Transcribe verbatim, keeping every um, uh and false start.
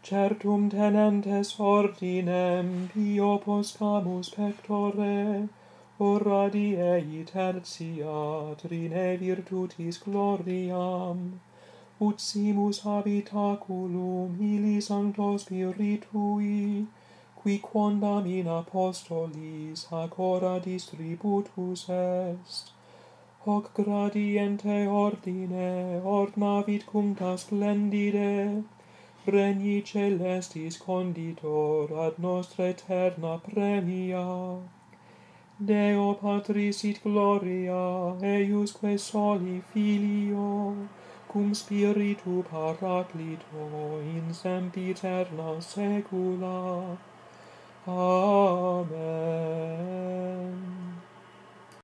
certum tenentes ordinem pio poscamus pectore, ora diei tertia trine virtutis gloriam, ut simus habitaculum ili sancto spiritui, qui quondam in apostolis hac ora distributus est, hoc gradiente ordine ornavit cuncta splendide, regni celestis conditor ad nostra eterna premia. Deo Patris sit gloria, eiusque soli Filio, cum Spiritu Paraclito, in sempiterna saecula. Amen.